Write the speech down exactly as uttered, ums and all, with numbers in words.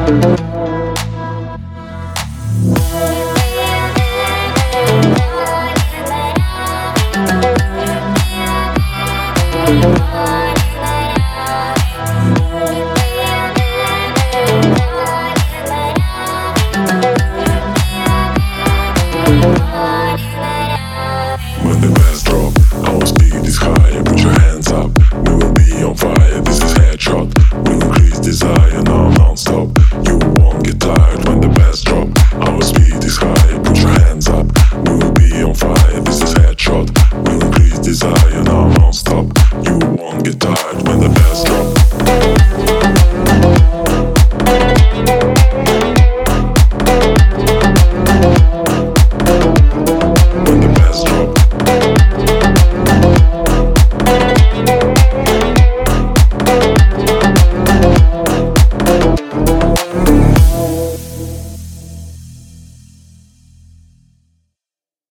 When the bass drop, our speed is higher. Put your hands up, we will be on fire. This is headshot, we increase desire now non-stop. You won't get tired when the bass drop. Our speed is higher. Put your hands up,